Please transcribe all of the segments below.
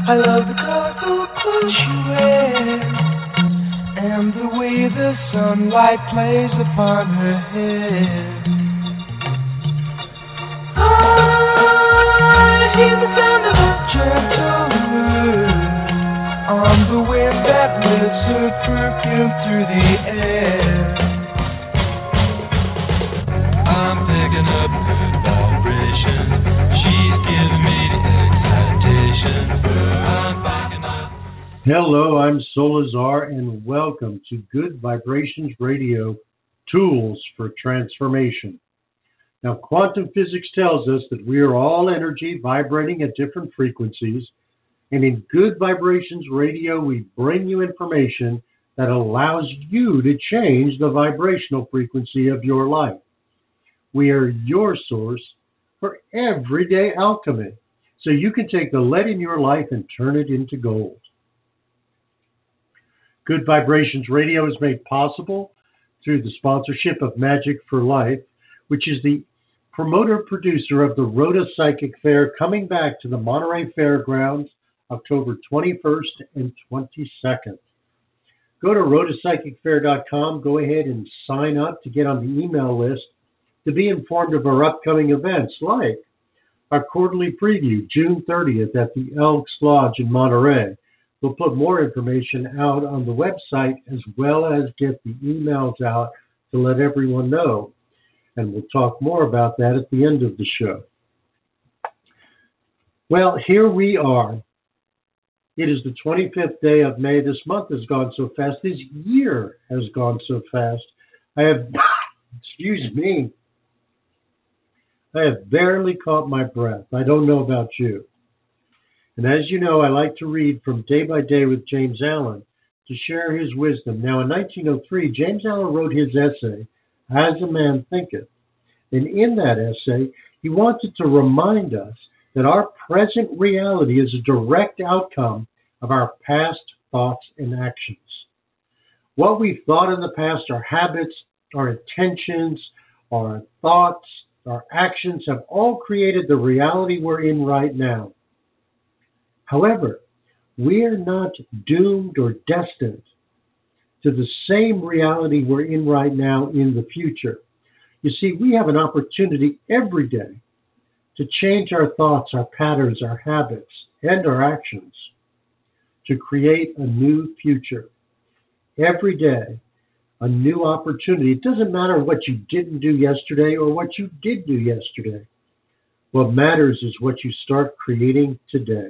I love the colorful clothes she wears and the way the sunlight plays upon her head. I hear the sound of a gentle word on the wind that lifts her perfume through the air. I'm picking up good vibrations. She's giving me the excitation. I'm picking up. Hello, I'm Solazar, and welcome to Good Vibrations Radio, Tools for Transformation. Now, quantum physics tells us that we are all energy vibrating at different frequencies, and in Good Vibrations Radio, we bring you information that allows you to change the vibrational frequency of your life. We are your source for everyday alchemy, so you can take the lead in your life and turn it into gold. Good Vibrations Radio is made possible through the sponsorship of Magic for Life, which is the promoter-producer of the Rhoda Psychic Fair coming back to the Monterey Fairgrounds October 21st and 22nd. Go to rhodapsychicfair.com, go ahead and sign up to get on the email list to be informed of our upcoming events like our quarterly preview, June 30th at the Elks Lodge in Monterey. We'll put more information out on the website as well as get the emails out to let everyone know. And we'll talk more about that at the end of the show. Well, here we are. It is the 25th day of May. This month has gone so fast. This year has gone so fast. I have, excuse me, I have barely caught my breath. I don't know about you. And as you know, I like to read from Day by Day with James Allen to share his wisdom. Now, in 1903, James Allen wrote his essay, As a Man Thinketh. And in that essay, he wanted to remind us that our present reality is a direct outcome of our past thoughts and actions. What we've thought in the past, our habits, our intentions, our thoughts, our actions have all created the reality we're in right now. However, we are not doomed or destined to the same reality we're in right now in the future. You see, we have an opportunity every day to change our thoughts, our patterns, our habits, and our actions to create a new future. Every day, a new opportunity. It doesn't matter what you didn't do yesterday or what you did do yesterday. What matters is what you start creating today.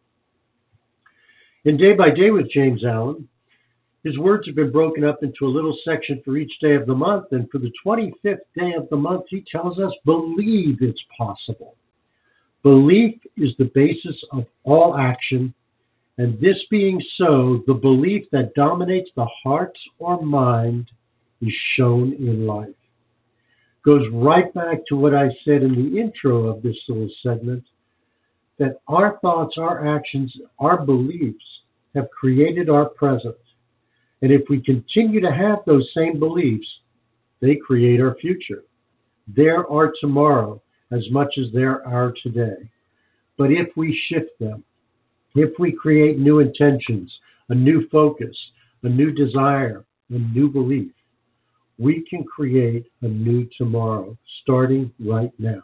In Day by Day with James Allen, his words have been broken up into a little section for each day of the month, and for the 25th day of the month, he tells us, believe it's possible. Belief is the basis of all action, and this being so, the belief that dominates the heart or mind is shown in life. Goes right back to what I said in the intro of this little segment, that our thoughts, our actions, our beliefs have created our present. And if we continue to have those same beliefs, they create our future. They're our tomorrow as much as they're our today. But if we shift them, if we create new intentions, a new focus, a new desire, a new belief, we can create a new tomorrow, starting right now.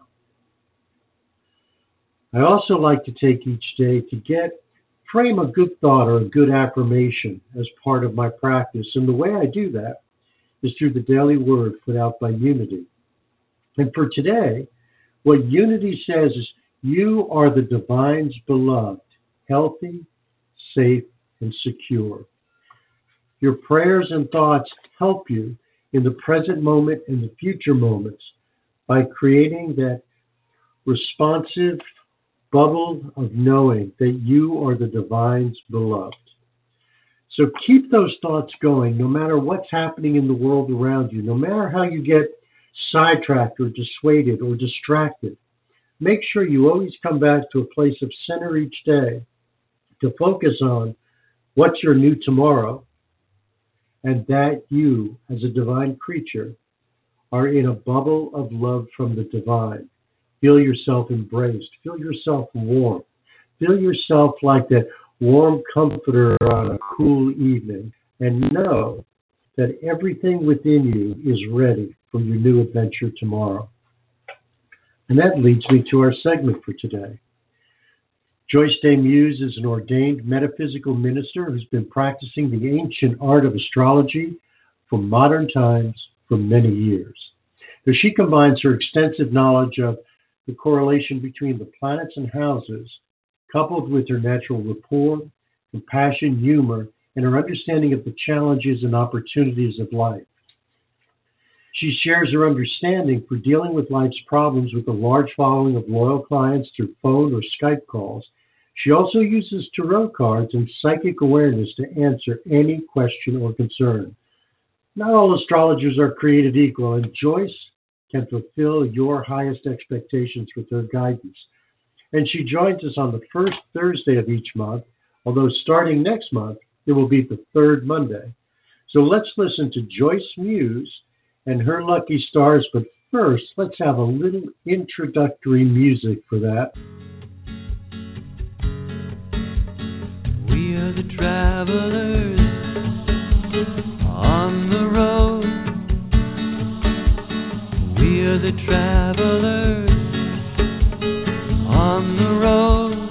I also like to take each day to frame a good thought or a good affirmation as part of my practice. And the way I do that is through the daily word put out by Unity. And for today, what Unity says is, you are the divine's beloved, healthy, safe, and secure. Your prayers and thoughts help you in the present moment and the future moments by creating that responsive bubble of knowing that you are the divine's beloved. So keep those thoughts going no matter what's happening in the world around you, no matter how you get sidetracked or dissuaded or distracted. Make sure you always come back to a place of center each day to focus on what's your new tomorrow, and that you, as a divine creature, are in a bubble of love from the divine. Feel yourself embraced. Feel yourself warm. Feel yourself like that warm comforter on a cool evening, and know that everything within you is ready for your new adventure tomorrow. And that leads me to our segment for today. Joyce Day Muse is an ordained metaphysical minister who's been practicing the ancient art of astrology from modern times for many years. Now, she combines her extensive knowledge of the correlation between the planets and houses, coupled with her natural rapport, compassion, humor, and her understanding of the challenges and opportunities of life. She shares her understanding for dealing with life's problems with a large following of loyal clients through phone or Skype calls. She also uses tarot cards and psychic awareness to answer any question or concern. Not all astrologers are created equal, and Joyce can fulfill your highest expectations with her guidance. And she joins us on the first Thursday of each month, although starting next month, it will be the third Monday. So let's listen to Joyce Muse and her lucky stars, but first, let's have a little introductory music for that. We are the travelers on the road. We are the travelers on the road,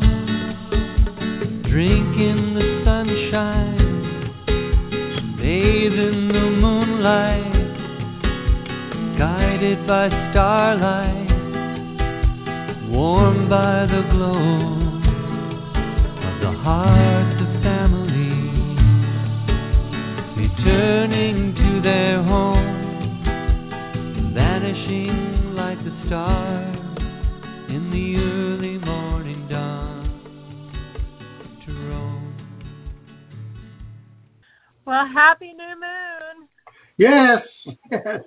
drinking the sunshine, bathe in the moonlight, guided by starlight, warmed by the glow of the hearts of family, returning to their home, vanishing like the stars in the early morning dawn to roam. Well, happy new moon. Yes, yes.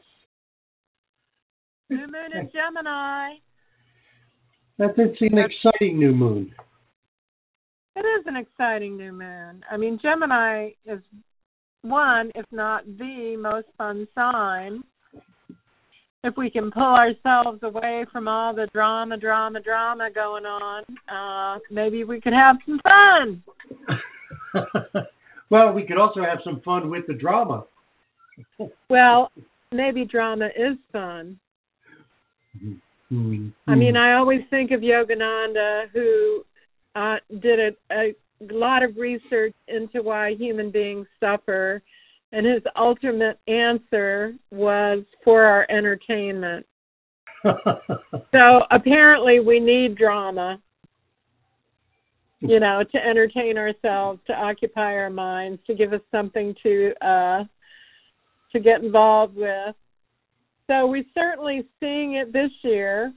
New moon in Gemini. It's an exciting new moon. It is an exciting new moon. I mean, Gemini is one, if not the most fun sign. If we can pull ourselves away from all the drama going on, maybe we could have some fun. Well, we could also have some fun with the drama. Well, maybe drama is fun. Mm-hmm. I mean, I always think of Yogananda, who did a lot of research into why human beings suffer, and his ultimate answer was for our entertainment. So apparently we need drama, to entertain ourselves, to occupy our minds, to give us something to get involved with. So we're certainly seeing it this year.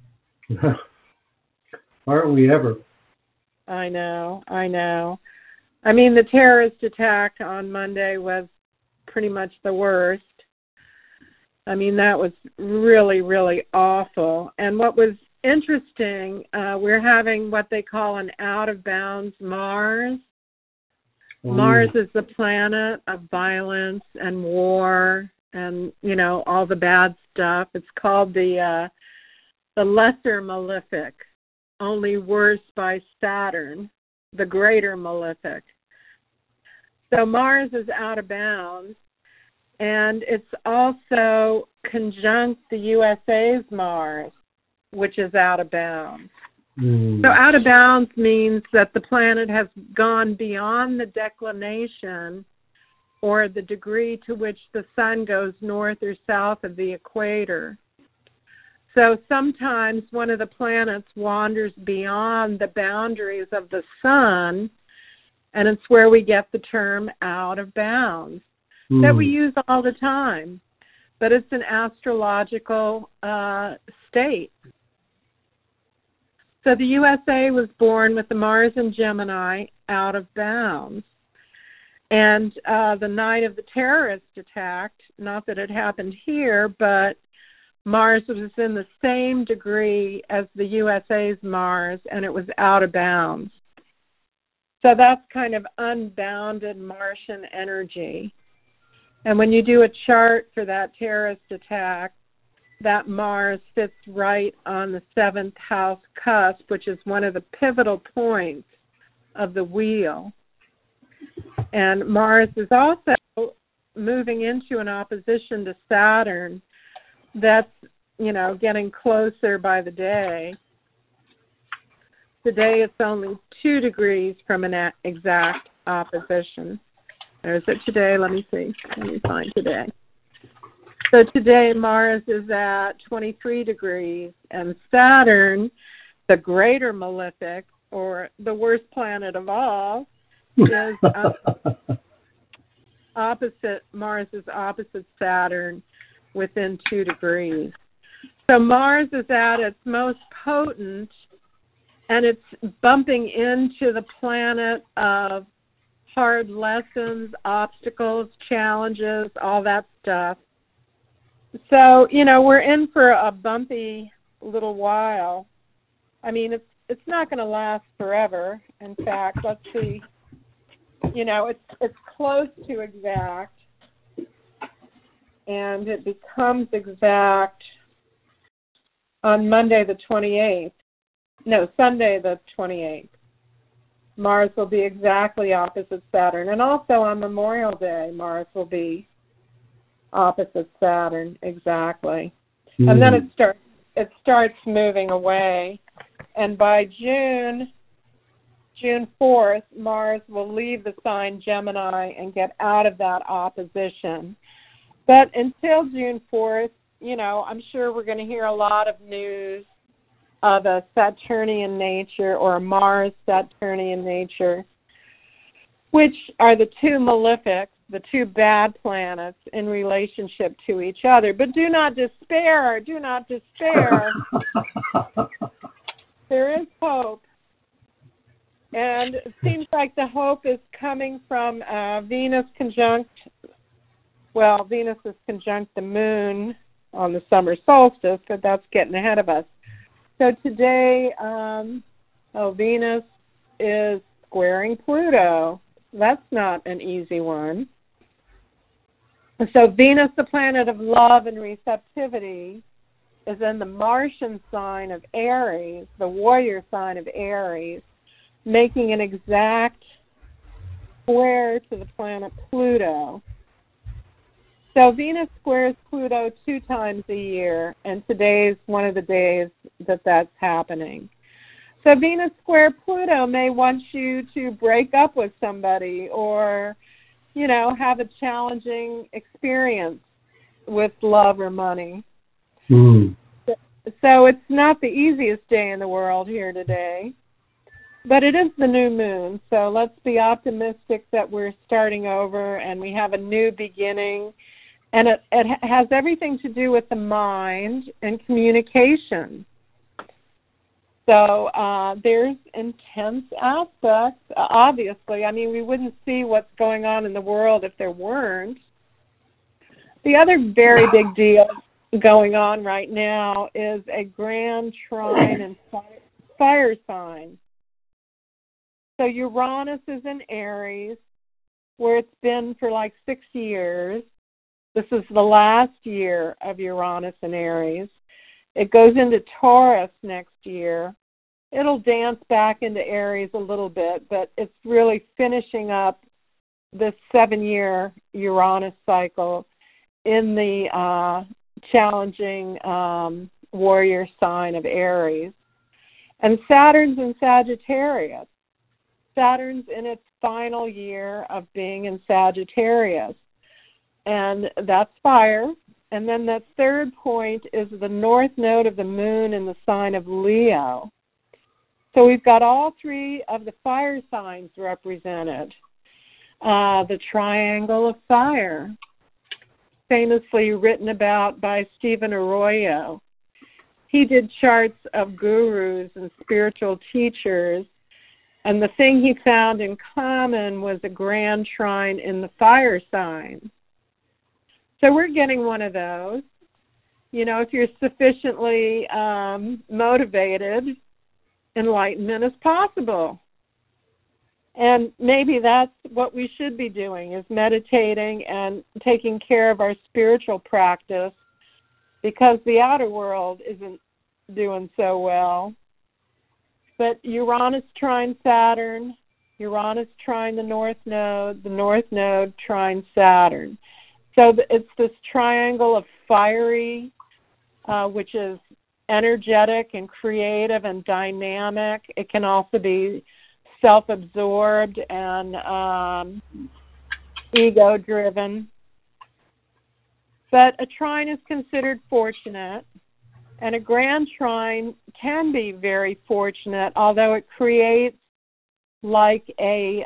Aren't we ever? I know. I mean, the terrorist attack on Monday was pretty much the worst. I mean, that was really, really awful. And what was interesting, we're having what they call an out-of-bounds Mars. Mars is the planet of violence and war and, all the bad stuff. It's called the Lesser Malefic, only worse by Saturn, the Greater Malefic. So Mars is out of bounds, and it's also conjunct the USA's Mars, which is out of bounds. So out of bounds means that the planet has gone beyond the declination or the degree to which the sun goes north or south of the equator. So sometimes one of the planets wanders beyond the boundaries of the sun, and it's where we get the term out of bounds that we use all the time. But it's an astrological state. So the USA was born with the Mars in Gemini out of bounds. And the night of the terrorist attack, not that it happened here, but Mars was in the same degree as the USA's Mars, and it was out of bounds. So that's kind of unbounded Martian energy. And when you do a chart for that terrorist attack, that Mars sits right on the 7th house cusp, which is one of the pivotal points of the wheel. And Mars is also moving into an opposition to Saturn that's, getting closer by the day. Today it's only 2 degrees from an exact opposition. There's it today. Let me see. Let me find today. So today Mars is at 23 degrees, and Saturn, the greater malefic, or the worst planet of all, is opposite. Mars is opposite Saturn within 2 degrees. So Mars is at its most potent, and it's bumping into the planet of hard lessons, obstacles, challenges, all that stuff. So, we're in for a bumpy little while. I mean, it's not going to last forever. In fact, let's see. It's close to exact, and it becomes exact on Monday the 28th. No, Sunday the 28th. Mars will be exactly opposite Saturn. And also on Memorial Day, Mars will be opposite Saturn, exactly. Mm. And then it starts moving away. And by June 4th, Mars will leave the sign Gemini and get out of that opposition. But until June 4th, I'm sure we're going to hear a lot of news of a Saturnian nature or a Mars Saturnian nature, which are the 2 malefics, the 2 bad planets in relationship to each other. But do not despair. Do not despair. There is hope. And it seems like the hope is coming from Venus is conjunct the moon on the summer solstice, but that's getting ahead of us. So today, Venus is squaring Pluto. That's not an easy one. So Venus, the planet of love and receptivity, is in the Martian sign of Aries, the warrior sign of Aries, making an exact square to the planet Pluto. So Venus squares Pluto 2 times a year, and today is one of the days that that's happening. So Venus square Pluto may want you to break up with somebody or, have a challenging experience with love or money. Mm. So it's not the easiest day in the world here today, but it is the new moon. So let's be optimistic that we're starting over and we have a new beginning. And it has everything to do with the mind and communication. So there's intense aspects, obviously. I mean, we wouldn't see what's going on in the world if there weren't. The other very big deal going on right now is a grand trine and fire sign. So Uranus is in Aries, where it's been for like 6 years. This is the last year of Uranus in Aries. It goes into Taurus next year. It'll dance back into Aries a little bit, but it's really finishing up this 7-year Uranus cycle in the challenging warrior sign of Aries. And Saturn's in Sagittarius. Saturn's in its final year of being in Sagittarius. And that's fire. And then the third point is the north node of the moon in the sign of Leo. So we've got all 3 of the fire signs represented. The triangle of fire, famously written about by Stephen Arroyo. He did charts of gurus and spiritual teachers, and the thing he found in common was a grand trine in the fire sign. So we're getting one of those. If you're sufficiently motivated, enlightenment is possible. And maybe that's what we should be doing, is meditating and taking care of our spiritual practice, because the outer world isn't doing so well. But Uranus trine Saturn, Uranus trine the North Node trine Saturn. So it's this triangle of fiery, which is energetic and creative and dynamic. It can also be self-absorbed and ego-driven. But a trine is considered fortunate, and a grand trine can be very fortunate, although it creates like a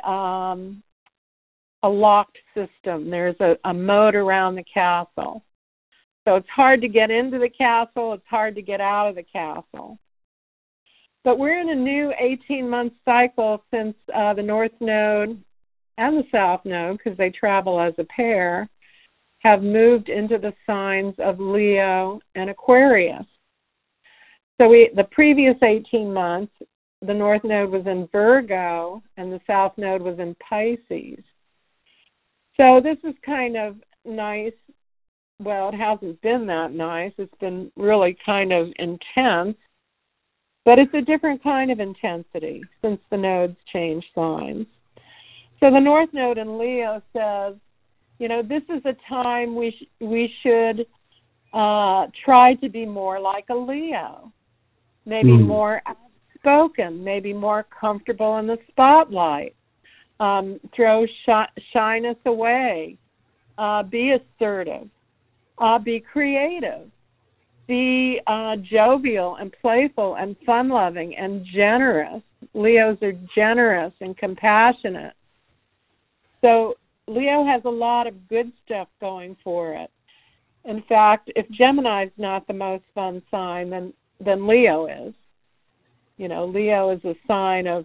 locked system. There's a moat around the castle. So it's hard to get into the castle. It's hard to get out of the castle. But we're in a new 18-month cycle since the North Node and the South Node, because they travel as a pair, have moved into the signs of Leo and Aquarius. So the previous 18 months, the North Node was in Virgo and the South Node was in Pisces. So this is kind of nice. Well, it hasn't been that nice. It's been really kind of intense. But it's a different kind of intensity since the nodes change signs. So the North Node in Leo says, you know, this is a time we should try to be more like a Leo, maybe more outspoken, maybe more comfortable in the spotlight, throw shyness away, be assertive, be creative, be jovial and playful and fun-loving and generous. Leos are generous and compassionate. So Leo has a lot of good stuff going for it. In fact, if Gemini's not the most fun sign, then Leo is. You know, Leo is a sign of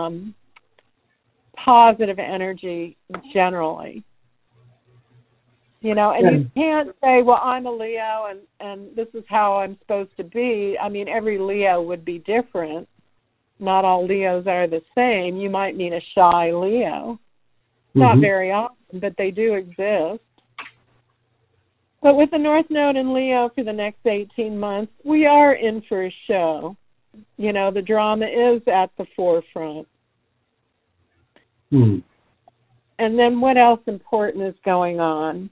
positive energy generally. You know, and you can't say, well, I'm a Leo and this is how I'm supposed to be. I mean, every Leo would be different. Not all Leos are the same. You might meet a shy Leo. Not very often, but they do exist. But with the North Node in Leo for the next 18 months, we are in for a show. You know, the drama is at the forefront. And then what else important is going on?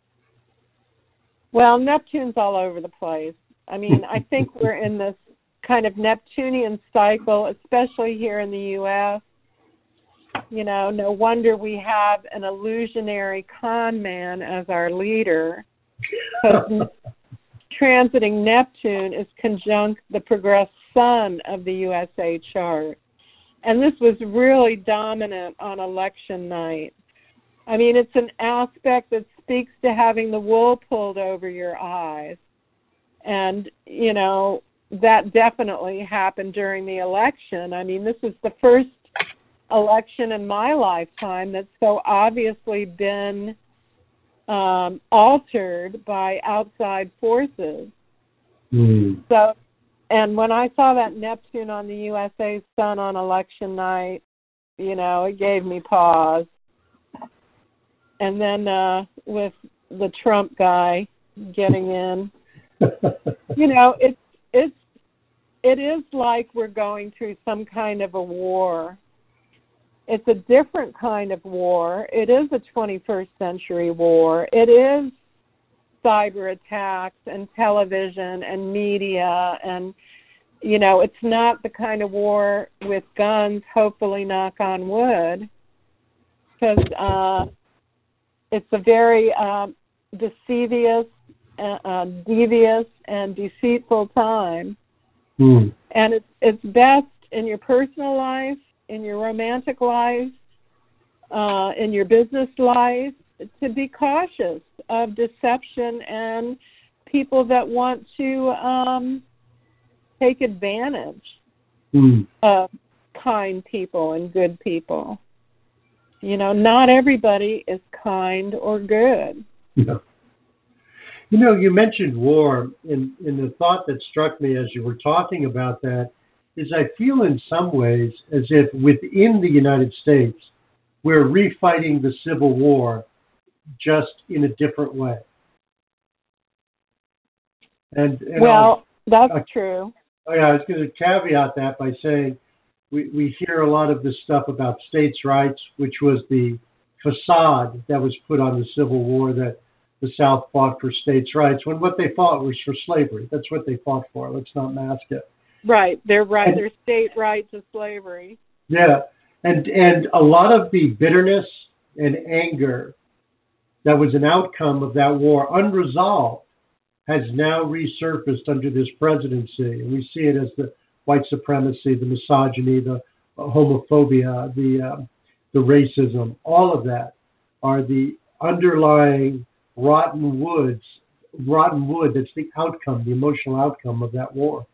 Well, Neptune's all over the place. I mean, I think we're in this kind of Neptunian cycle, especially here in the U.S. You know, no wonder we have an illusionary con man as our leader. Because transiting Neptune is conjunct the progressed sun of the USA chart. And this was really dominant on election night. I mean, it's an aspect that speaks to having the wool pulled over your eyes. And, you know, that definitely happened during the election. I mean, this is the first election in my lifetime that's so obviously been altered by outside forces. So, and when I saw that Neptune on the USA sun on election night, you know, it gave me pause. And then with the Trump guy getting in, you know, it is like we're going through some kind of a war. It's a different kind of war. It is a 21st century war. It is cyber attacks and television and media, and, you know, it's not the kind of war with guns, hopefully, knock on wood, because it's a very devious and deceitful time. And it's best in your personal life, in your romantic life, in your business life, to be cautious of deception and people that want to take advantage of kind people and good people. You know, not everybody is kind or good. Yeah. You know, you mentioned war, and the thought that struck me as you were talking about that is I feel in some ways as if within the United States, we're refighting the Civil War just in a different way. And well, that's true. Oh, yeah, I was going to caveat that by saying we hear a lot of this stuff about states' rights, which was the facade that was put on the Civil War, that the South fought for states' rights, when what they fought was for slavery. That's what they fought for. Let's not mask it. Right. Their state rights of slavery. Yeah. And a lot of the bitterness and anger that was an outcome of that war, unresolved, has now resurfaced under this presidency. And we see it as the white supremacy, the misogyny, the homophobia, the racism. All of that are the underlying rotten wood that's the outcome, the emotional outcome of that war.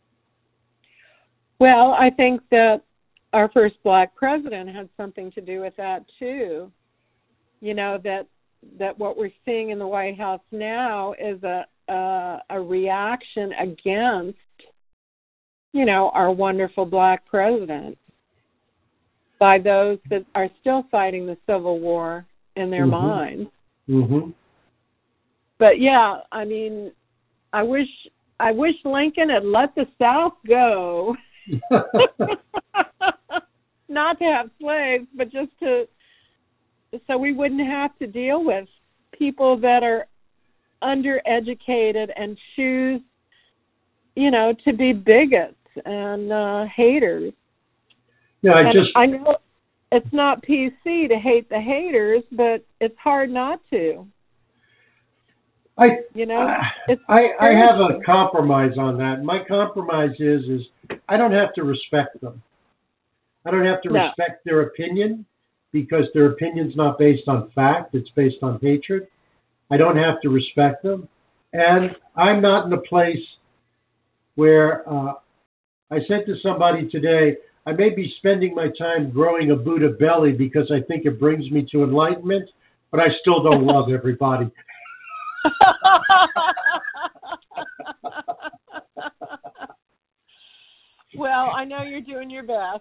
Well, I think that our first black president had something to do with that too. You know, that what we're seeing in the White House now is a reaction against, you know, our wonderful black president by those that are still fighting the Civil War in their minds. Mm-hmm. But yeah, I mean, I wish Lincoln had let the South go. Not to have slaves, but just so we wouldn't have to deal with people that are undereducated and choose, you know, to be bigots and haters. Yeah, I know it's not PC to hate the haters, but it's hard not to. I have a compromise on that. My compromise is I don't have to respect them. I don't have to respect their opinion, because their opinion's not based on fact, it's based on hatred. I don't have to respect them. And I'm not in a place where I said to somebody today, I may be spending my time growing a Buddha belly because I think it brings me to enlightenment, but I still don't love everybody. Well, I know you're doing your best.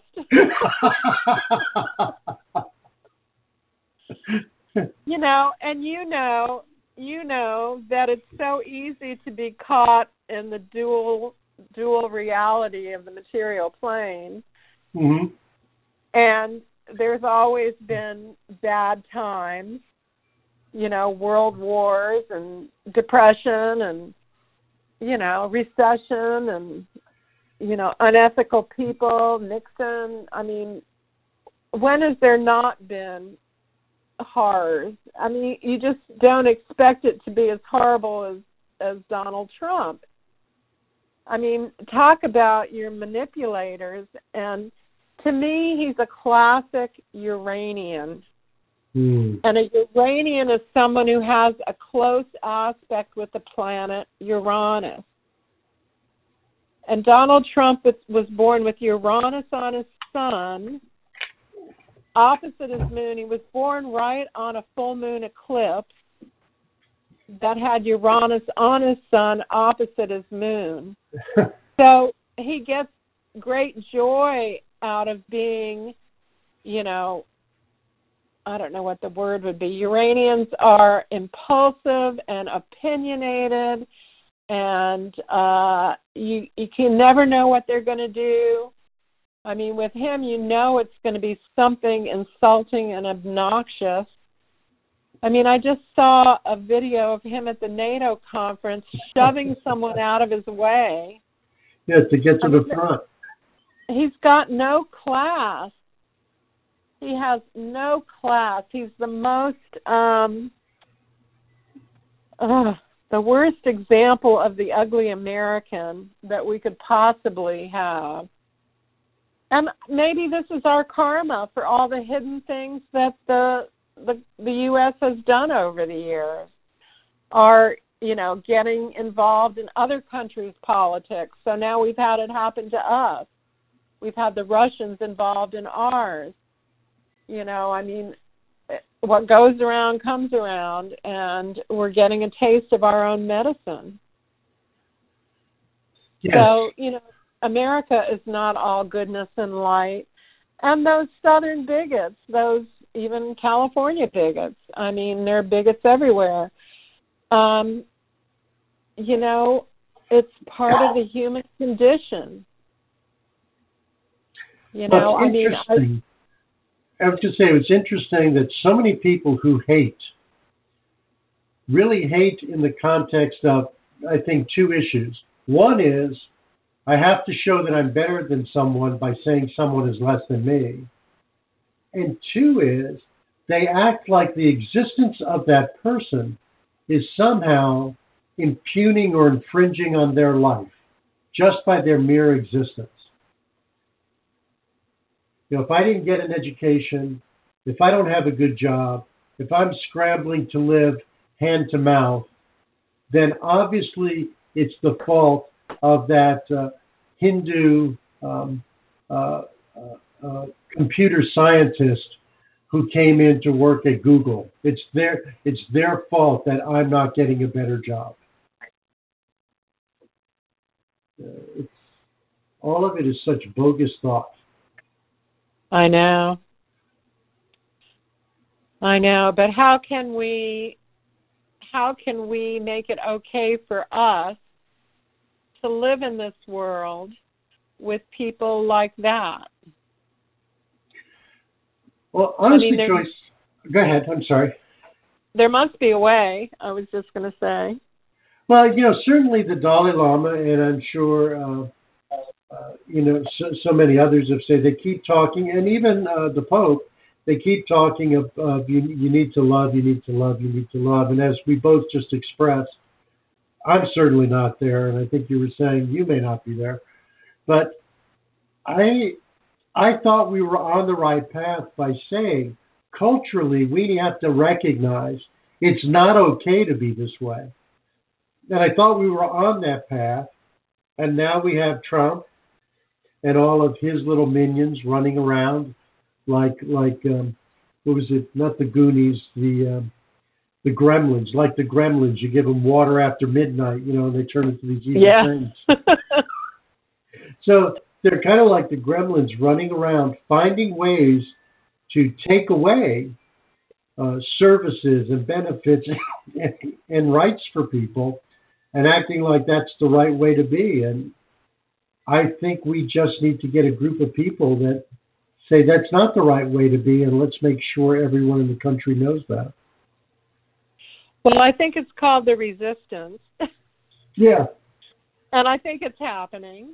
You know, and you know that it's so easy to be caught in the dual reality of the material plane. Mm-hmm. And there's always been bad times, you know, world wars and depression and, you know, recession and, you know, unethical people, Nixon. I mean, when has there not been horrors? I mean, you just don't expect it to be as horrible as Donald Trump. I mean, talk about your manipulators. And to me, he's a classic Uranian. And a Uranian is someone who has a close aspect with the planet Uranus. And Donald Trump was born with Uranus on his sun, opposite his moon. He was born right on a full moon eclipse that had Uranus on his sun, opposite his moon. So he gets great joy out of being, you know, I don't know what the word would be. Uranians are impulsive and opinionated, and you can never know what they're going to do. I mean, with him, you know it's going to be something insulting and obnoxious. I mean, I just saw a video of him at the NATO conference shoving someone out of his way. Yeah, to get to the front. He's got no class. He has no class. He's the most, the worst example of the ugly American that we could possibly have. And maybe this is our karma for all the hidden things that the U.S. has done over the years. Are, you know, getting involved in other countries' politics. So now we've had it happen to us. We've had the Russians involved in ours. You know, I mean, what goes around comes around, and we're getting a taste of our own medicine. Yes. So, you know, America is not all goodness and light. And those Southern bigots, those even California bigots, I mean, there are bigots everywhere. You know, it's part of the human condition. You know, Well, it's interesting. I have to say, it's interesting that so many people who hate really hate in the context of, I think, two issues. One is, I have to show that I'm better than someone by saying someone is less than me. And two is, they act like the existence of that person is somehow impugning or infringing on their life just by their mere existence. You know, if I didn't get an education, if I don't have a good job, if I'm scrambling to live hand to mouth, then obviously it's the fault of that Hindu computer scientist who came in to work at Google. It's their fault that I'm not getting a better job. It's, all of it is such bogus thought. I know, but how can we make it okay for us to live in this world with people like that? Well, honestly, Joyce, go ahead. I'm sorry. There must be a way, I was just going to say. Well, you know, certainly the Dalai Lama, and I'm sure, you know, so many others have said they keep talking, and even the Pope, they keep talking of you need to love, you need to love, you need to love. And as we both just expressed, I'm certainly not there, and I think you were saying you may not be there. But I thought we were on the right path by saying, culturally, we have to recognize it's not okay to be this way. And I thought we were on that path, and now we have Trump and all of his little minions running around like what was it? Not the Goonies, the Gremlins. Like the Gremlins, you give them water after midnight, you know, and they turn into these evil things. So they're kind of like the Gremlins running around, finding ways to take away services and benefits and rights for people, and acting like that's the right way to be. And I think we just need to get a group of people that say that's not the right way to be, and let's make sure everyone in the country knows that. Well, I think it's called the resistance. Yeah. And I think it's happening.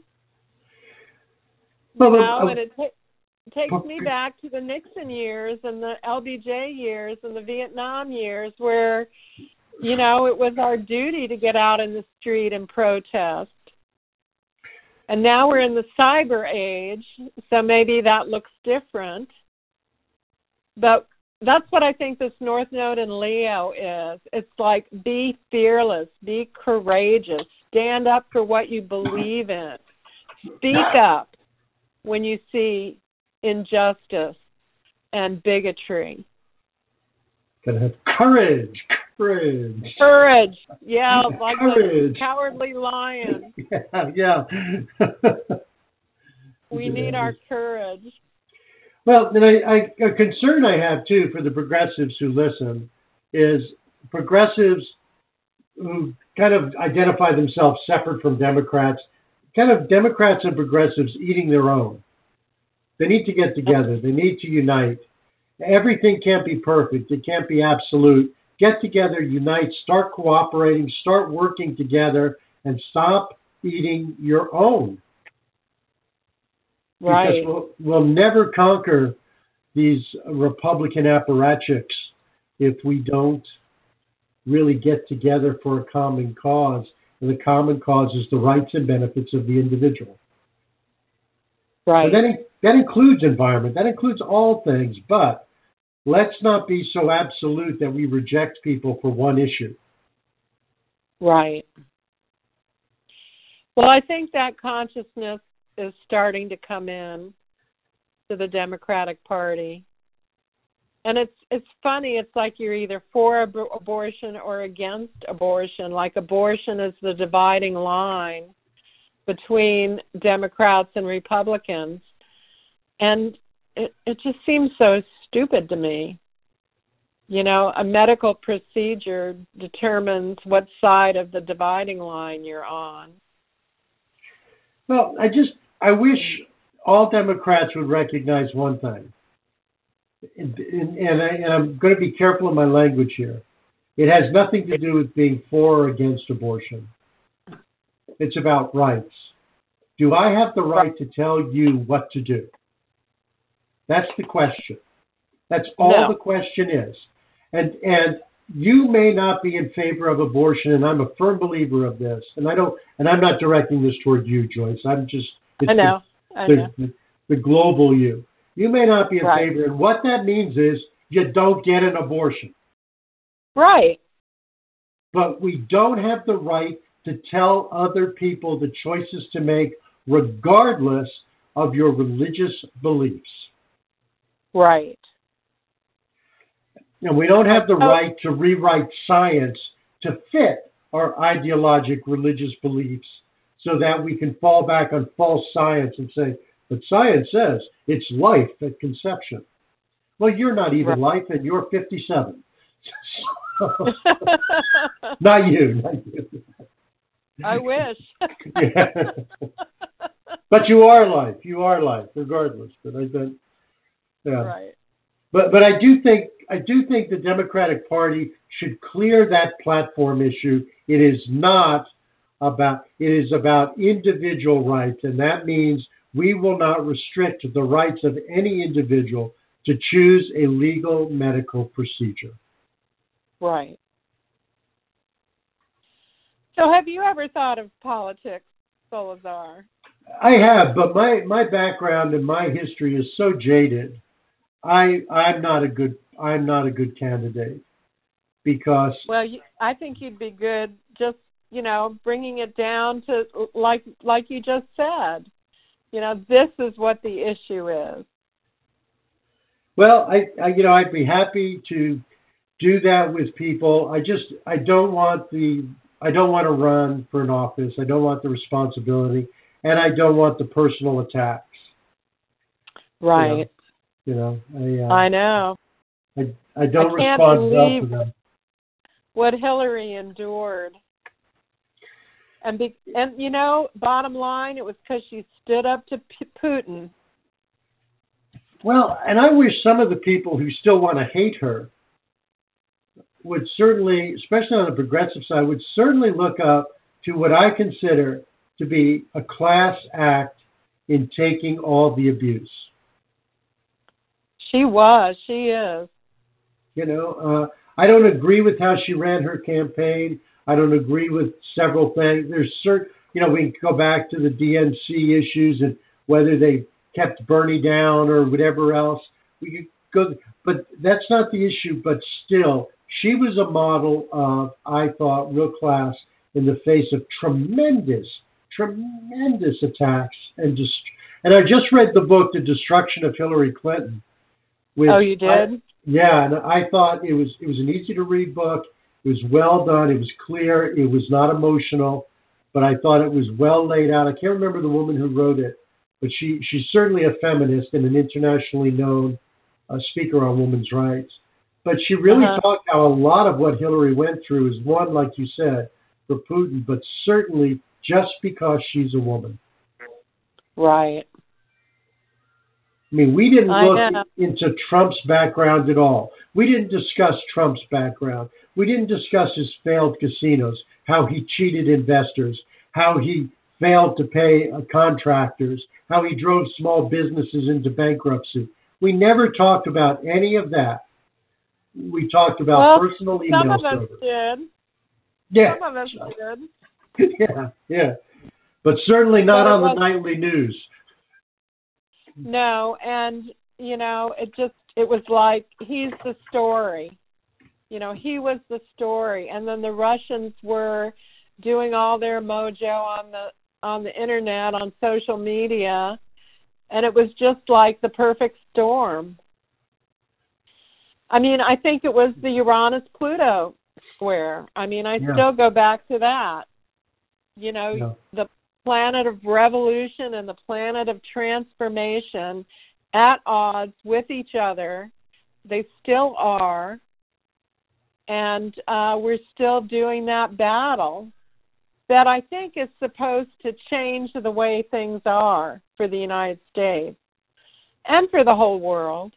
Well, And it takes me back to the Nixon years and the LBJ years and the Vietnam years where, you know, it was our duty to get out in the street and protest. And now we're in the cyber age, so maybe that looks different. But that's what I think this North Node in Leo is. It's like, be fearless, be courageous, stand up for what you believe in. Speak up when you see injustice and bigotry. Gotta have courage. Yeah, like the cowardly lion. Yeah. We need our courage. Well, then a concern I have, too, for the progressives who listen is progressives who kind of identify themselves separate from Democrats, kind of Democrats and progressives eating their own. They need to get together. They need to unite. Everything can't be perfect. It can't be absolute. Get together, unite, start cooperating, start working together, and stop eating your own. Right. Because we'll never conquer these Republican apparatchiks if we don't really get together for a common cause. And the common cause is the rights and benefits of the individual. Right. So that includes environment. That includes all things. But let's not be so absolute that we reject people for one issue. Right. Well, I think that consciousness is starting to come in to the Democratic Party. And it's funny, it's like you're either for abortion or against abortion, like abortion is the dividing line between Democrats and Republicans. And it just seems so stupid to me. A medical procedure determines what side of the dividing line you're on. Well, I wish all Democrats would recognize one thing, and I'm going to be careful in my language here. It has nothing to do with being for or against abortion. It's about rights. Do I have the right to tell you what to do? That's the question. That's all the question is. And you may not be in favor of abortion, and I'm a firm believer of this. And I'm not directing this toward you, Joyce. I know. The global you. You may not be in favor, and what that means is you don't get an abortion. Right. But we don't have the right to tell other people the choices to make regardless of your religious beliefs. Right. And we don't have the right to rewrite science to fit our ideologic religious beliefs so that we can fall back on false science and say, but science says it's life at conception. Well, you're not even life, and you're 57. Not you. I wish. Yeah. But you are life. You are life, regardless. But Right. But I do think the Democratic Party should clear that platform issue. It is about individual rights, and that means we will not restrict the rights of any individual to choose a legal medical procedure. Right. So have you ever thought of politics, Salazar? I have, but my background and my history is so jaded. I'm not a good candidate because. Well, I think you'd be good. Just bringing it down to like you just said. This is what the issue is. Well, I'd be happy to do that with people. I don't want to run for an office. I don't want the responsibility, and I don't want the personal attacks. Right. I know. I don't respond well to them. What Hillary endured. And bottom line, it was because she stood up to Putin. Well, and I wish some of the people who still want to hate her would certainly, especially on the progressive side, would certainly look up to what I consider to be a class act in taking all the abuse. She was. She is. I don't agree with how she ran her campaign. I don't agree with several things. There's we can go back to the DNC issues and whether they kept Bernie down or whatever else. We could go, but that's not the issue. But still, she was a model of, I thought, real class in the face of tremendous attacks and I just read the book, The Destruction of Hillary Clinton. You did? Yeah, and I thought it was an easy to read book. It was well done. It was clear. It was not emotional, but I thought it was well laid out. I can't remember the woman who wrote it, but she's certainly a feminist and an internationally known speaker on women's rights. But she really talked how a lot of what Hillary went through is one, like you said, for Putin, but certainly just because she's a woman. Right. I mean, we didn't look into Trump's background at all. We didn't discuss Trump's background. We didn't discuss his failed casinos, how he cheated investors, how he failed to pay contractors, how he drove small businesses into bankruptcy. We never talked about any of that. We talked about personal email servers. Some of us did. Yeah. Some of us did. Yeah. But certainly not on the nightly news. No, and, it was like, he's the story. He was the story. And then the Russians were doing all their mojo on the internet, on social media, and it was just like the perfect storm. I mean, I think it was the Uranus-Pluto square. I mean, I still go back to that. The planet of revolution and the planet of transformation at odds with each other. They still are. And we're still doing that battle that I think is supposed to change the way things are for the United States and for the whole world.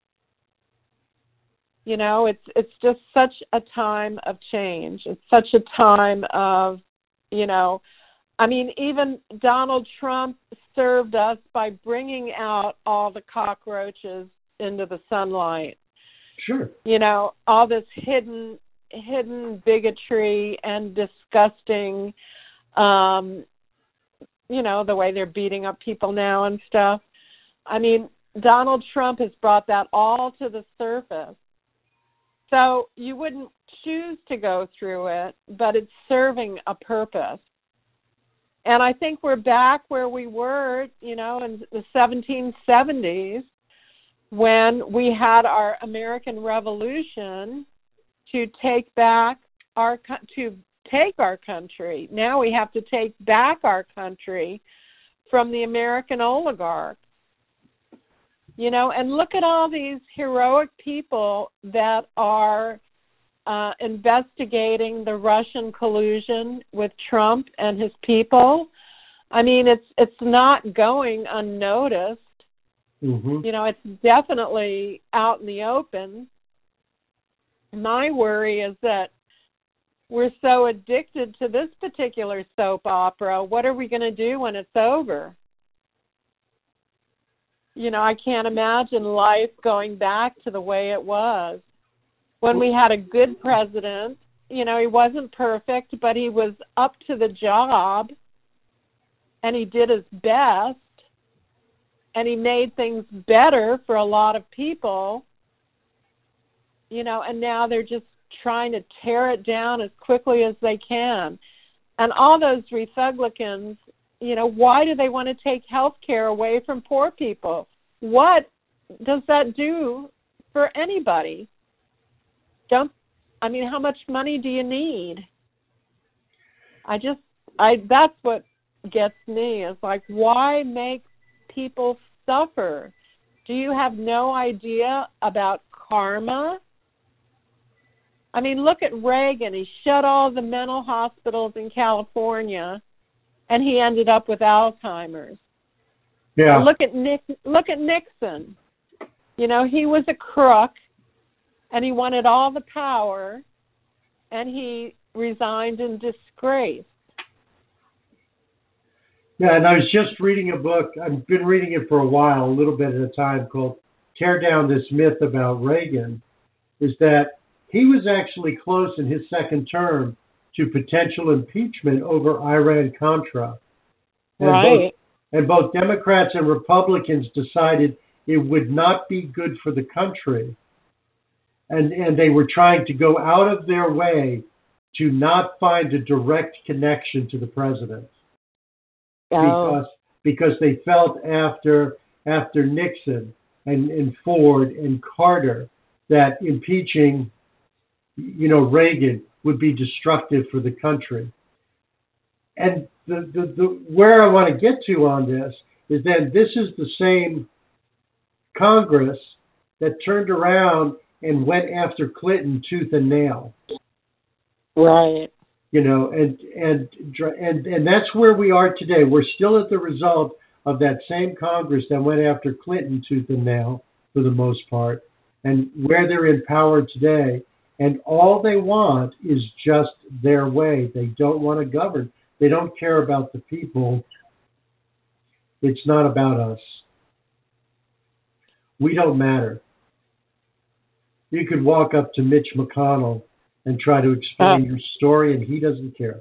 You know, it's just such a time of change. It's such a time of, you know, I mean, even Donald Trump served us by bringing out all the cockroaches into the sunlight. Sure. You know, all this hidden bigotry and disgusting, you know, the way they're beating up people now and stuff. I mean, Donald Trump has brought that all to the surface. So you wouldn't choose to go through it, but it's serving a purpose. And I think we're back where we were, you know, in the 1770s when we had our American Revolution to take back our country. Now we have to take back our country from the American oligarchs. You know, and look at all these heroic people that are investigating the Russian collusion with Trump and his people. I mean, it's not going unnoticed. Mm-hmm. You know, it's definitely out in the open. My worry is that we're so addicted to this particular soap opera. What are we going to do when it's over? You know, I can't imagine life going back to the way it was. When we had a good president, you know, he wasn't perfect, but he was up to the job, and he did his best, and he made things better for a lot of people, you know, and now they're just trying to tear it down as quickly as they can. And all those Republicans, you know, why do they want to take health care away from poor people? What does that do for anybody? How much money do you need? That's what gets me, is like, why make people suffer? Do you have no idea about karma? I mean, look at Reagan. He shut all the mental hospitals in California, and he ended up with Alzheimer's. Yeah. And look at Nixon. You know, he was a crook, and he wanted all the power, and he resigned in disgrace. Yeah, and I was just reading a book. I've been reading it for a while, a little bit at a time, called Tear Down This Myth About Reagan, is that he was actually close in his second term to potential impeachment over Iran-Contra. Right. And both Democrats and Republicans decided it would not be good for the country. And they were trying to go out of their way to not find a direct connection to the president. Oh. Because they felt after Nixon and Ford and Carter that impeaching, you know, Reagan would be destructive for the country. And the where I want to get to on this is that this is the same Congress that turned around and went after Clinton tooth and nail. Right. You know, and that's where we are today. We're still at the result of that same Congress that went after Clinton tooth and nail for the most part, and where they're in power today. And all they want is just their way. They don't want to govern. They don't care about the people. It's not about us. We don't matter. You could walk up to Mitch McConnell and try to explain your story, and he doesn't care.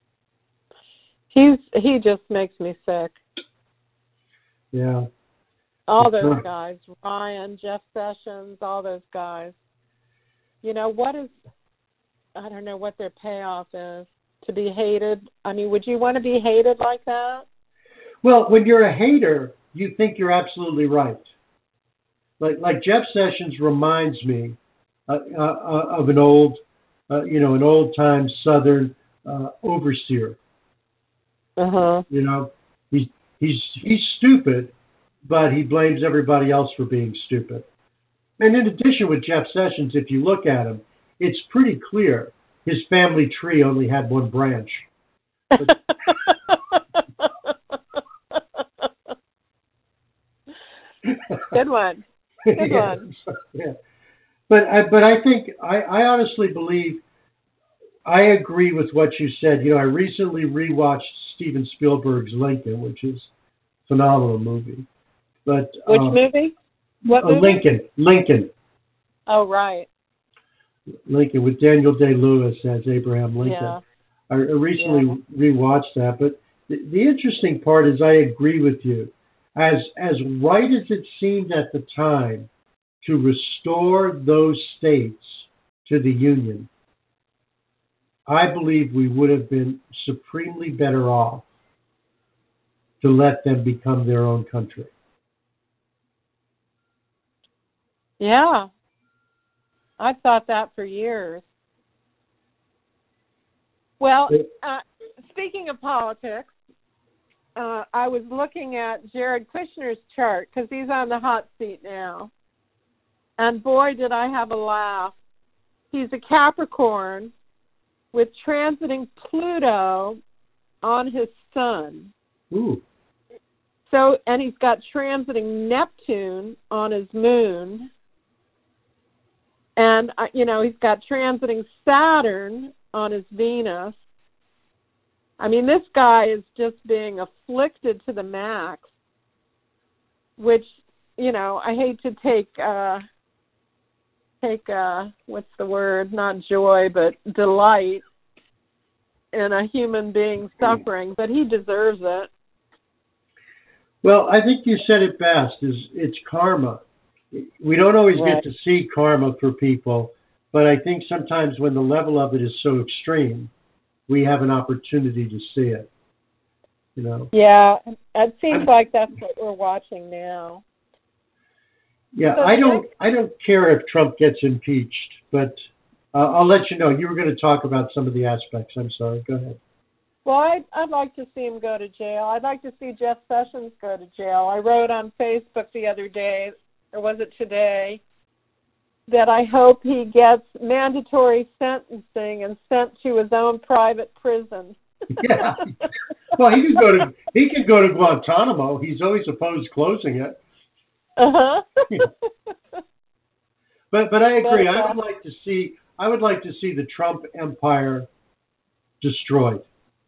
He just makes me sick. Yeah. All those guys, Ryan, Jeff Sessions, all those guys. You know, I don't know what their payoff is. To be hated? I mean, would you want to be hated like that? Well, when you're a hater, you think you're absolutely right. Like Jeff Sessions reminds me of an old, an old-time Southern overseer. Uh-huh. You know, he's stupid, but he blames everybody else for being stupid. And in addition with Jeff Sessions, if you look at him, it's pretty clear his family tree only had one branch. But, Good one. Good yeah, one. yeah. But I think I honestly believe I agree with what you said. You know, I recently rewatched Steven Spielberg's Lincoln, which is a phenomenal movie. But Which movie? What movie? Lincoln Oh, right. with Daniel Day-Lewis as Abraham Lincoln. Yeah. I recently rewatched that, but the interesting part is I agree with you. As right as it seemed at the time to restore those states to the Union, I believe we would have been supremely better off to let them become their own country. Yeah. I've thought that for years. Well, speaking of politics, I was looking at Jared Kushner's chart because he's on the hot seat now. And boy, did I have a laugh. He's a Capricorn with transiting Pluto on his sun. Ooh. So, and he's got transiting Neptune on his moon. And, he's got transiting Saturn on his Venus. I mean, this guy is just being afflicted to the max, which, I hate to take what's the word? Not joy, but delight in a human being suffering, but he deserves it. Well, I think you said it best, it's karma. We don't always get to see karma for people, but I think sometimes when the level of it is so extreme, we have an opportunity to see it. Yeah, it seems like that's what we're watching now. Yeah, so I don't care if Trump gets impeached, but I'll let you know. You were going to talk about some of the aspects. I'm sorry. Go ahead. Well, I'd like to see him go to jail. I'd like to see Jeff Sessions go to jail. I wrote on Facebook the other day, or was it today, that I hope he gets mandatory sentencing and sent to his own private prison. Yeah. Well, he could go to Guantanamo. He's always opposed closing it. Uh-huh. But I agree. I would like to see the Trump empire destroyed.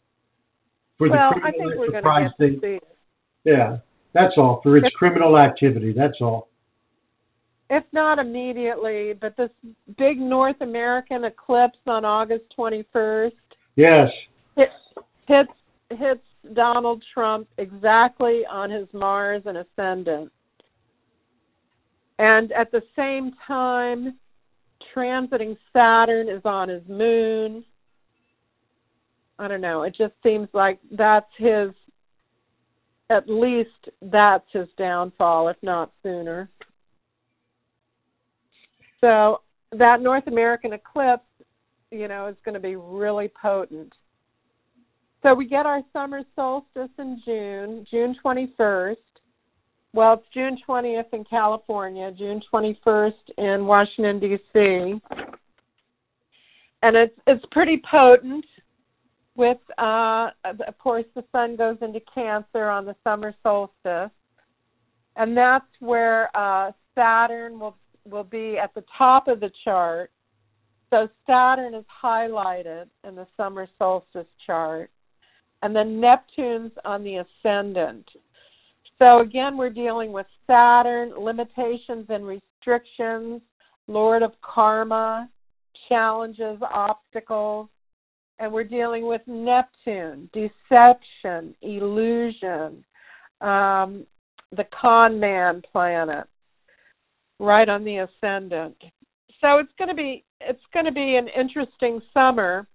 I think we're going to get to see it. Yeah, that's all. For its criminal activity, that's all. If not immediately, but this big North American eclipse on August 21st. Yes. Hits Donald Trump exactly on his Mars and ascendant. And at the same time, transiting Saturn is on his moon. I don't know. It just seems like that's his downfall, if not sooner. So that North American eclipse, is going to be really potent. So we get our summer solstice in June 21st. Well, it's June 20th in California, June 21st in Washington, D.C. And it's pretty potent with, of course, the sun goes into Cancer on the summer solstice. And that's where Saturn will be at the top of the chart. So Saturn is highlighted in the summer solstice chart. And then Neptune's on the ascendant. So again, we're dealing with Saturn, limitations and restrictions, Lord of Karma, challenges, obstacles. And we're dealing with Neptune, deception, illusion, the con man planet, right on the ascendant. So it's going to be an interesting summer.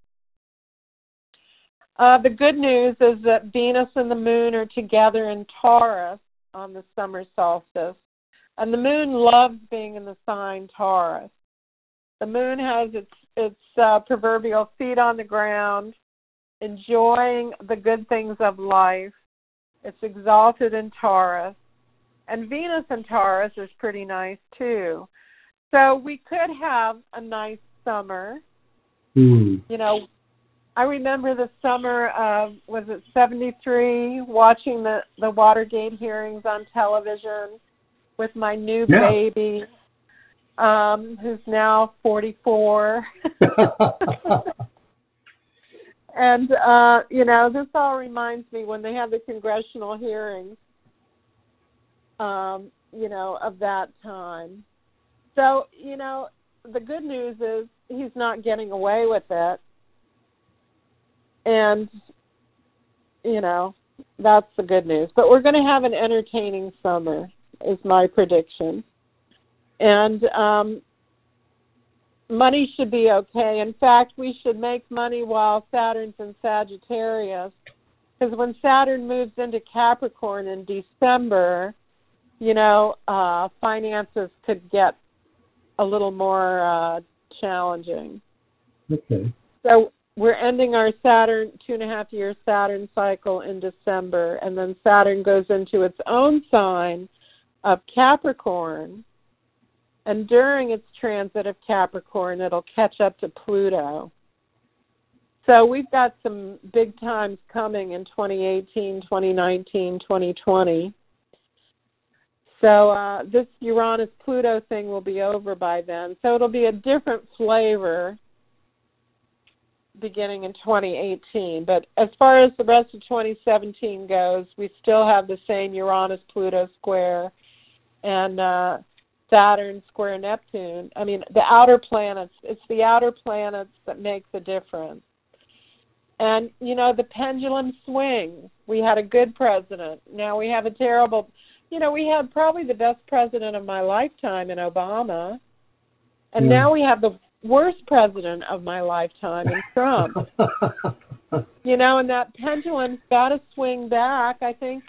The good news is that Venus and the moon are together in Taurus on the summer solstice. And the moon loves being in the sign Taurus. The moon has its proverbial feet on the ground, enjoying the good things of life. It's exalted in Taurus. And Venus in Taurus is pretty nice too. So we could have a nice summer. Hmm. You know, I remember the summer of, was it 73, watching the Watergate hearings on television with my new baby, who's now 44. And, you know, this all reminds me when they had the congressional hearings, you know, of that time. So, you know, the good news is he's not getting away with it. And, you know, that's the good news. But we're going to have an entertaining summer, is my prediction. And money should be okay. In fact, we should make money while Saturn's in Sagittarius, because when Saturn moves into Capricorn in December, you know, finances could get a little more challenging. Okay. So we're ending our Saturn, 2.5-year Saturn cycle in December, and then Saturn goes into its own sign of Capricorn. And during its transit of Capricorn, it'll catch up to Pluto. So we've got some big times coming in 2018, 2019, 2020. So this Uranus-Pluto thing will be over by then. So it'll be a different flavor beginning in 2018. But as far as the rest of 2017 goes, we still have the same Uranus-Pluto square and Saturn square Neptune. I mean, the outer planets, it's the outer planets that make the difference. And, you know, the pendulum swings. We had a good president. Now we have a terrible, you know, we had probably the best president of my lifetime in Obama. And now we have the worst president of my lifetime in Trump. You know, and that pendulum's got to swing back. I think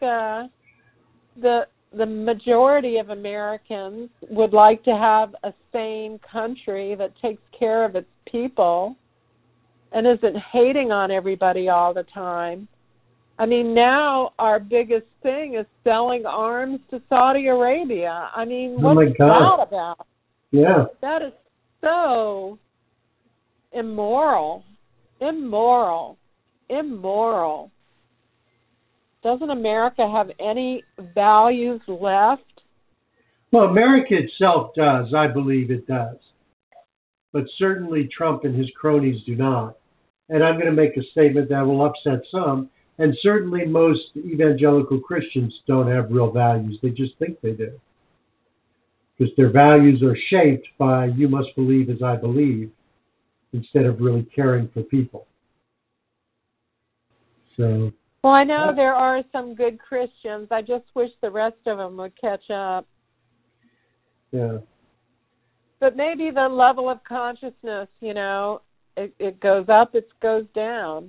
the majority of Americans would like to have a sane country that takes care of its people and isn't hating on everybody all the time. I mean, now our biggest thing is selling arms to Saudi Arabia. I mean, what's that about? Yeah. That is so immoral. Immoral. Doesn't America have any values left? Well, America itself does. I believe it does. But certainly Trump and his cronies do not. And I'm going to make a statement that will upset some. And certainly most evangelical Christians don't have real values. They just think they do. Because their values are shaped by you must believe as I believe, instead of really caring for people. So... Well, I know there are some good Christians. I just wish the rest of them would catch up. Yeah. But maybe the level of consciousness, you know, it goes up, it goes down.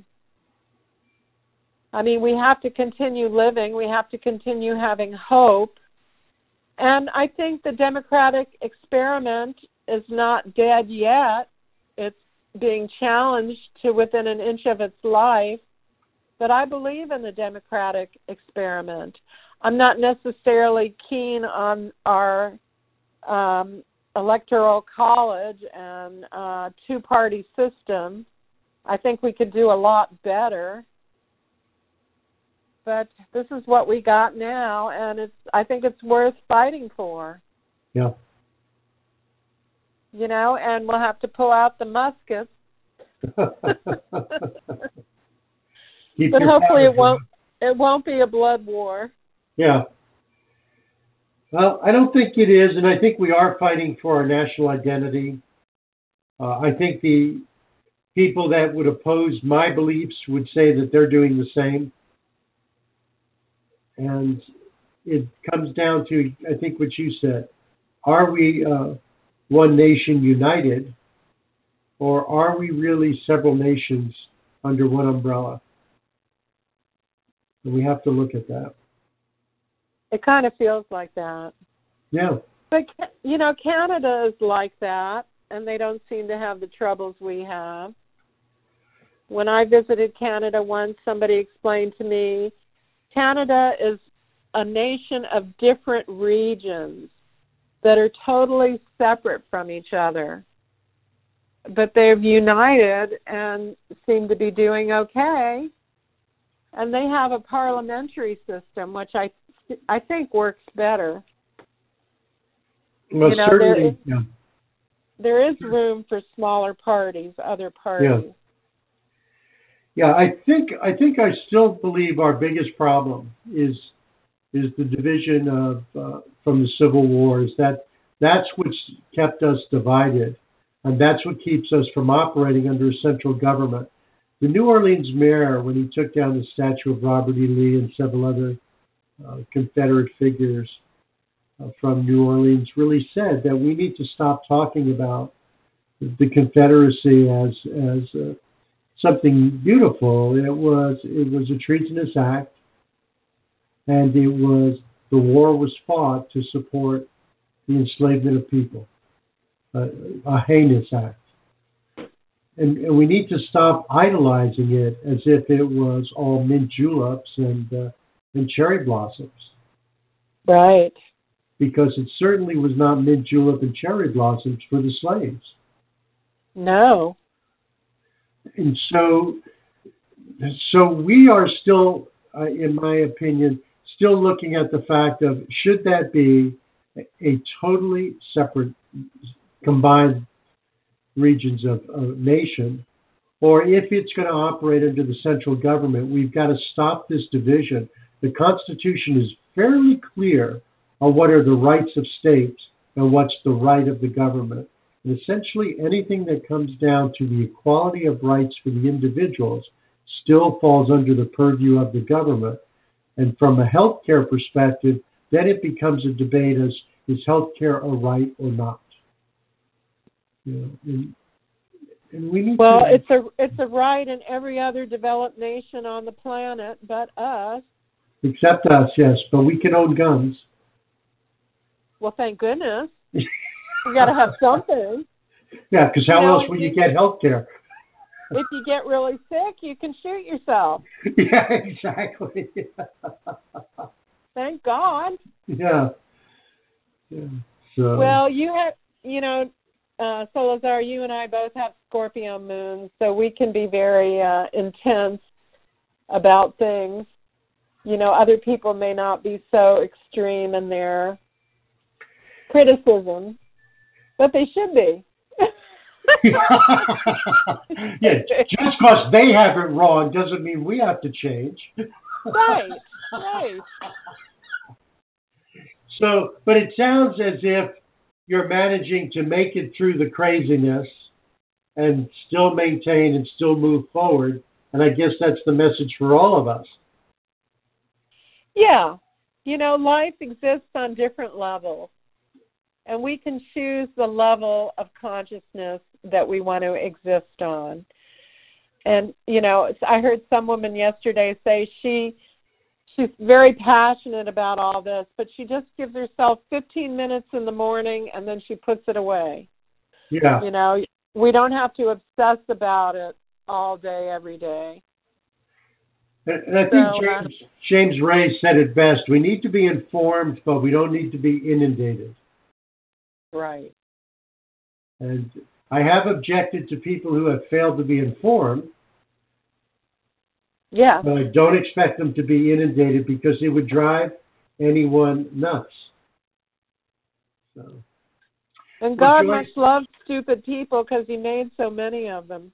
I mean, we have to continue living. We have to continue having hope. And I think the democratic experiment is not dead yet. It's being challenged to within an inch of its life. But I believe in the democratic experiment. I'm not necessarily keen on our electoral college and two-party system. I think we could do a lot better. But this is what we got now, and I think it's worth fighting for. Yeah. You know, and we'll have to pull out the muskets. But hopefully it won't be a blood war. Yeah. Well, I don't think it is, and I think we are fighting for our national identity. I think the people that would oppose my beliefs would say that they're doing the same. And it comes down to, I think, what you said. Are we one nation united, or are we really several nations under one umbrella? And we have to look at that. It kind of feels like that. Yeah. But, you know, Canada is like that, and they don't seem to have the troubles we have. When I visited Canada once, somebody explained to me, Canada is a nation of different regions that are totally separate from each other. but they've united and seem to be doing okay. And they have a parliamentary system, which I think works better. Well, certainly, there is room for smaller parties, other parties. Yeah, I think I still believe our biggest problem is the division of from the Civil War. That's what's kept us divided, and that's what keeps us from operating under a central government. The New Orleans mayor, when he took down the statue of Robert E. Lee and several other Confederate figures from New Orleans, really said that we need to stop talking about the Confederacy as something beautiful. It was a treasonous act, and the war was fought to support the enslavement of people, a heinous act. And we need to stop idolizing it as if it was all mint juleps and cherry blossoms. Right. Because it certainly was not mint julep and cherry blossoms for the slaves. No. And so we are still, in my opinion, still looking at the fact of, should that be a totally separate, combined regions of a nation, or if it's going to operate under the central government, we've got to stop this division. The Constitution is fairly clear on what are the rights of states and what's the right of the government. And essentially anything that comes down to the equality of rights for the individuals still falls under the purview of the government. And from a healthcare perspective, then it becomes a debate as, is healthcare a right or not? And we need it's a right in every other developed nation on the planet but us. Except us, yes, but we can own guns. Well, thank goodness. We got to have something. Yeah, because how else will you get health care? If you get really sick, you can shoot yourself. Yeah, exactly. Thank God. Yeah. So. Well, Salazar, you and I both have Scorpio moons, so we can be very intense about things. Other people may not be so extreme in their criticism, but they should be. Yeah, just because they have it wrong doesn't mean we have to change. Right. So, but it sounds as if you're managing to make it through the craziness and still maintain and still move forward. And I guess that's the message for all of us. Yeah. Life exists on different levels. And we can choose the level of consciousness that we want to exist on. And, I heard some woman yesterday say she's very passionate about all this, but she just gives herself 15 minutes in the morning and then she puts it away. Yeah. We don't have to obsess about it all day, every day. And I think James Ray said it best. We need to be informed, but we don't need to be inundated. Right. And I have objected to people who have failed to be informed. Yeah. But I don't expect them to be inundated because it would drive anyone nuts. So. And God must love stupid people because he made so many of them.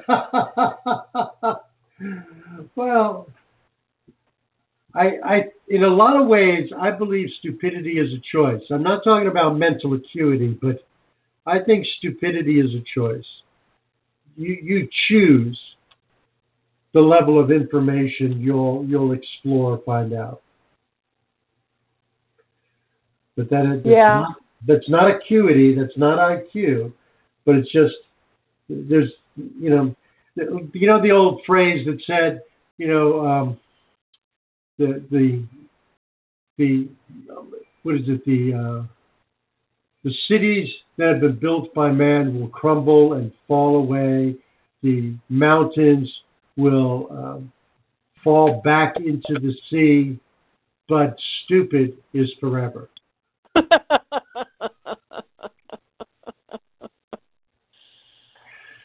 Well, I in a lot of ways, I believe stupidity is a choice. I'm not talking about mental acuity, but I think stupidity is a choice. You choose the level of information you'll explore, find out. But that's not acuity, that's not IQ, but it's just there's the old phrase that said the cities that have been built by man will crumble and fall away. The mountains will fall back into the sea, but stupid is forever.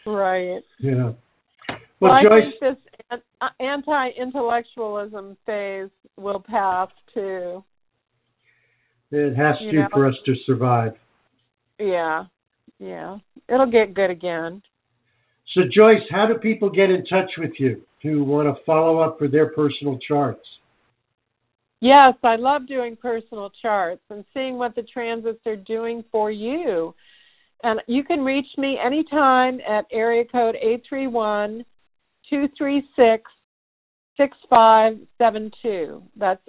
Right. Yeah. Well, I Joyce, think this anti-intellectualism phase will pass too. it has to for us to survive. Yeah. It'll get good again. So, Joyce, how do people get in touch with you who want to follow up for their personal charts? Yes, I love doing personal charts and seeing what the transits are doing for you. And you can reach me anytime at area code 831-236-6572. That's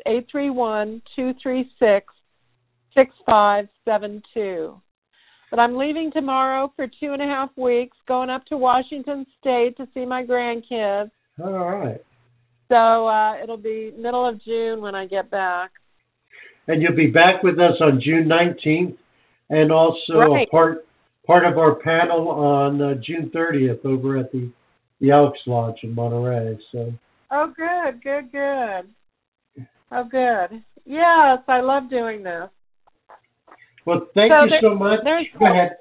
831-236-6572. But I'm leaving tomorrow for 2.5 weeks, going up to Washington State to see my grandkids. All right. So it'll be middle of June when I get back. And you'll be back with us on June 19th, and also a part of our panel on June 30th over at the Elks Lodge in Monterey. So. Oh, good. Oh, good. Yes, I love doing this. Well, thank you so much. Go ahead.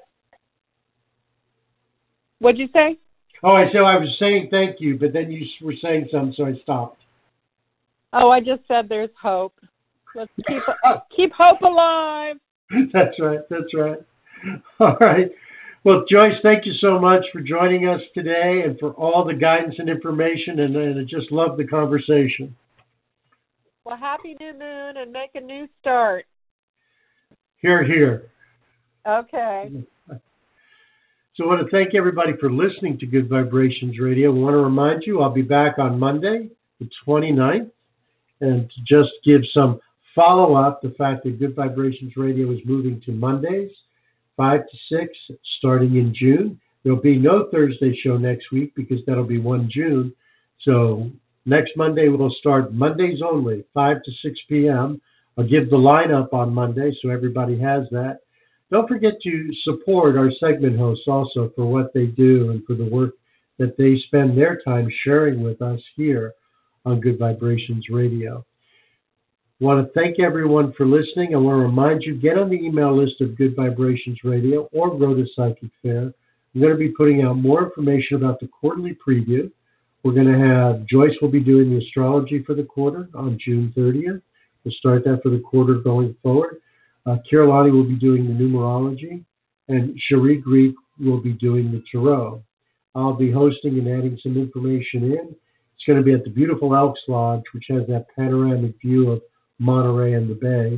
What'd you say? Oh, I was saying thank you, but then you were saying something, so I stopped. Oh, I just said there's hope. Let's keep hope alive. That's right. All right. Well, Joyce, thank you so much for joining us today and for all the guidance and information, and I just love the conversation. Well, happy new moon and make a new start. Hear, hear. Okay. So I want to thank everybody for listening to Good Vibrations Radio. I want to remind you I'll be back on Monday, the 29th, and to just give some follow-up, the fact that Good Vibrations Radio is moving to Mondays, 5 to 6, starting in June. There'll be no Thursday show next week because that'll be 1 June. So next Monday we'll start Mondays only, 5 to 6 p.m. I'll give the lineup on Monday so everybody has that. Don't forget to support our segment hosts also for what they do and for the work that they spend their time sharing with us here on Good Vibrations Radio. I want to thank everyone for listening. I want to remind you, get on the email list of Good Vibrations Radio or go to Psychic Fair. I'm going to be putting out more information about the quarterly preview. We're going to have, Joyce will be doing the astrology for the quarter on June 30th. We'll start that for the quarter going forward. Kirillani will be doing the numerology, and Cherie Greek will be doing the tarot. I'll be hosting and adding some information in. It's going to be at the beautiful Elks Lodge, which has that panoramic view of Monterey and the Bay.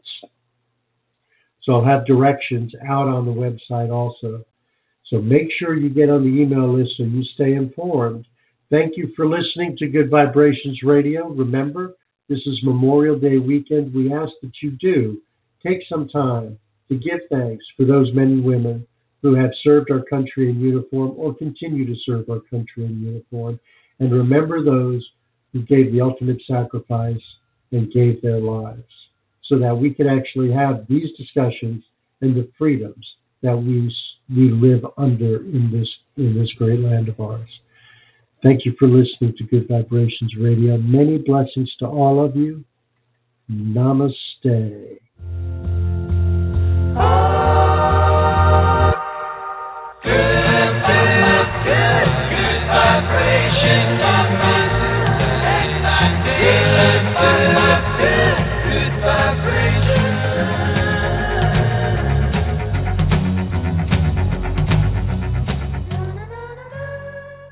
So I'll have directions out on the website also. So make sure you get on the email list so you stay informed. Thank you for listening to Good Vibrations Radio. Remember, this is Memorial Day weekend. We ask that you do take some time to give thanks for those men and women who have served our country in uniform or continue to serve our country in uniform. And remember those who gave the ultimate sacrifice and gave their lives so that we can actually have these discussions and the freedoms that we live under in this great land of ours. Thank you for listening to Good Vibrations Radio. Many blessings to all of you. Namaste.